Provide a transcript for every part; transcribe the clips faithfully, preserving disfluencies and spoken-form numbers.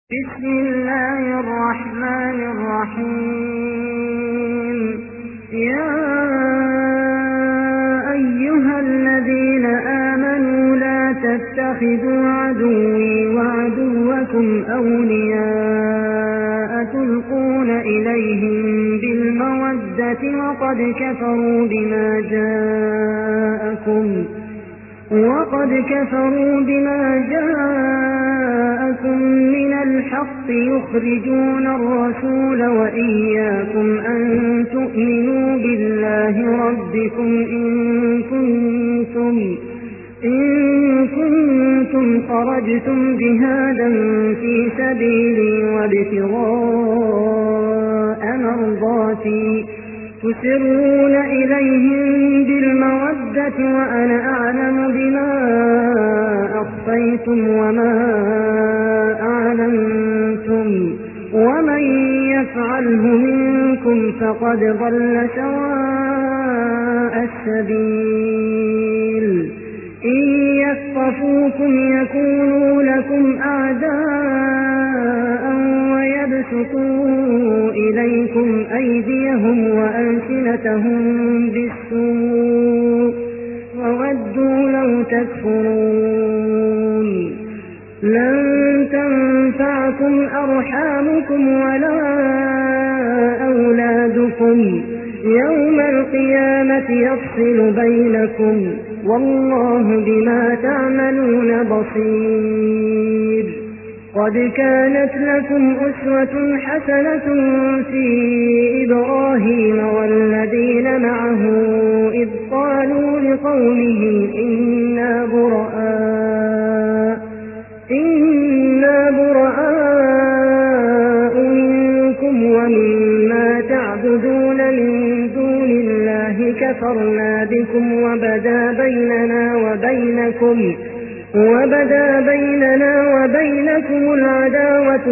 بسم الله الرحمن الرحيم. يا أيها الذين آمنوا لا تتخذوا عدوي وعدوكم أولياء تلقون إليهم بالمودة وقد كفروا بما جاءكم وقد كفروا بما جاءكم من الحق يخرجون الرسول وإياكم أن تؤمنوا بالله ربكم إن كنتم إن كنتم خرجتم جهادا في سبيلي وابتغاء مرضاتي تسرون إليهم بالمودة وأنا أعلم بما أخفيتم وما أعلنتم ومن يفعله منكم فقد ضل سواء السبيل. إن يثقفوكم يكونوا لكم أعداء ويبسطوا إليكم أيديهم وألسنتهم بالسوء وودوا لو تكفرون. لن تنفعكم أرحامكم ولا أولادكم يوم القيامة يفصل بينكم والله بما تعملون بصير. قد كانت لكم أسوة حسنة في إبراهيم والذين معه إذ قالوا لقومهم إنا براء إنا براء منكم ومما تعبدون من دون الله كفرنا بكم وبدا بيننا وبينكم وبدا بيننا وبينكم العداوة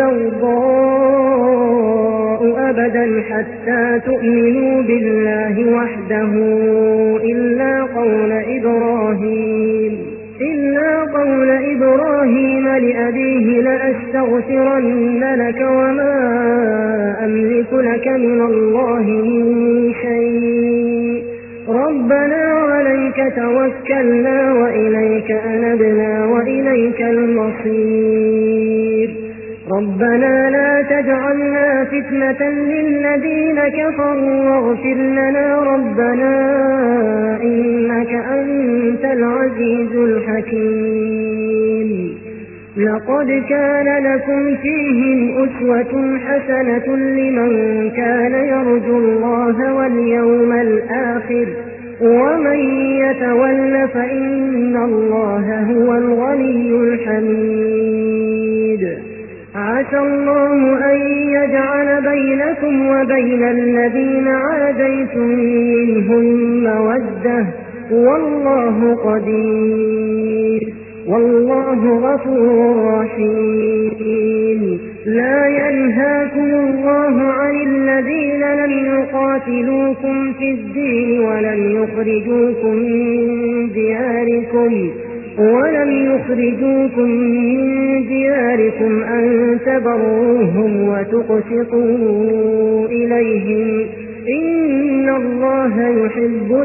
والبغضاء أبدا حتى تؤمنوا بالله وحده إلا قول إبراهيم إلا قول إبراهيم لأبيه لأستغفرن لك وما أملك لك من الله من شيء ربنا عليك توكلنا وإليك أنبنا وإليك المصير. ربنا لا تجعلنا فتنة للذين كفروا واغفر لنا ربنا إنك أنت العزيز الحكيم. لقد كان لكم فيهم أسوة حسنة لمن كان يرجو الله واليوم الآخر ومن يتول فإن الله هو الغني الحميد. عسى الله أن يجعل بينكم وبين الذين عاديتم منهم مودة والله قدير والله غفور رحيم. لا ينهاكم الله عن الذين لم يقاتلوكم في الدين ولم يخرجوكم من دياركم ولم يخرجوكم من دياركم أن تبروهم وتقسطوا إليهم إن الله يحب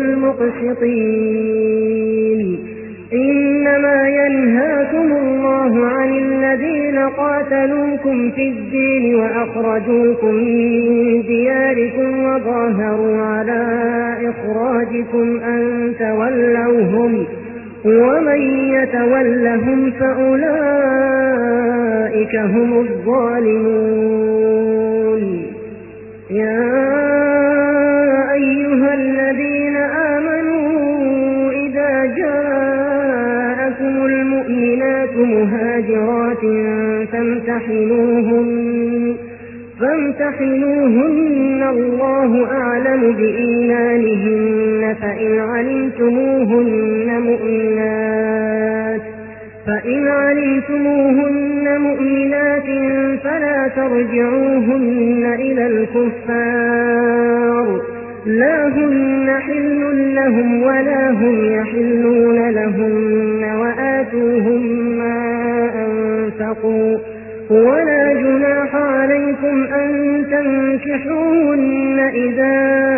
المقسطين. إنما ينهاكم الله عن الذين قاتلوكم في الدين وأخرجوكم من دياركم وظاهروا على إخراجكم أن تولوهم ومن يتولهم فأولئك هم الظالمون. يا أيها الذين آمنوا إذا جاءكم المؤمنات مهاجرات فامتحنوهن فامتحنوهن الله أعلم بإيمانهن فإن علمتموهن مؤمنات فإن علمتموهن مؤمنات فلا ترجعوهن إلى الكفار لا هن حل لهم ولا هم يحلون لهن وآتوهم ما أنفقوا ولا جناح عليكم أن تنكحوهن إذا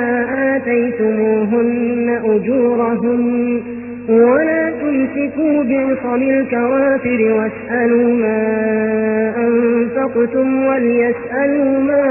آتيتموهن أجورهن ولا تمسكوا بعصم الكوافر واسألوا ما أنفقتم وليسألوا ما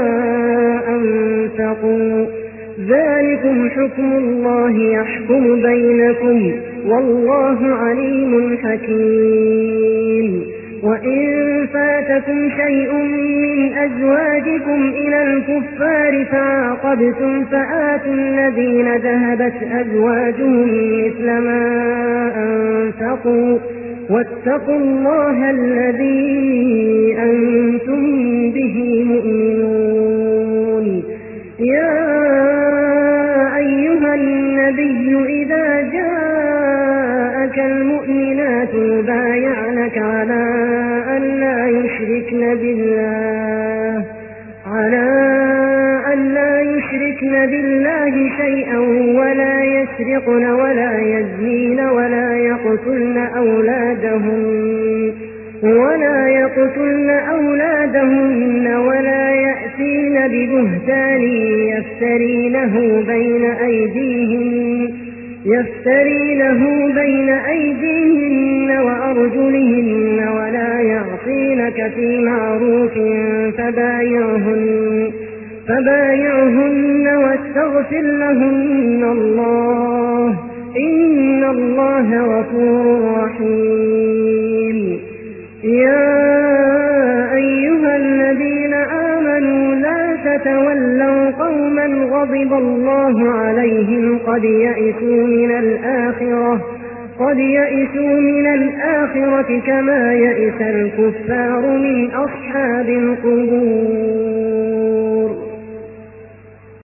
أنفقوا ذلكم حكم الله يحكم بينكم والله عليم حكيم. وإن فاتكم شيء من أزواجكم إلى الكفار فعاقبتم فآتوا الذين ذهبت أزواجهم مثل ما أنفقوا واتقوا الله الذي أنتم به مؤمنون. يا أيها النبي إذا جاءك المؤمنات يبايعنك على أن لا يشركن بالله على أن لا يشركن بالله شيئا ولا يسرقن ولا يزنين ولا يقتلن أولادهن ولا يقتلن أولادهن ولا يأتين ببهتان يفترينه بين أيديهن يفترينه بين أيديهن وأرجلهن ولا يعصينك في معروف فبايعهن فبايعهن واستغفر لهن الله إن الله غفور رحيم. يا أيها الذين آمنوا لا تتولوا قوما غضب الله عليهم قد يئسوا من الآخرة قد يئسوا من الآخرة كما يئس الكفار من أصحاب القبور.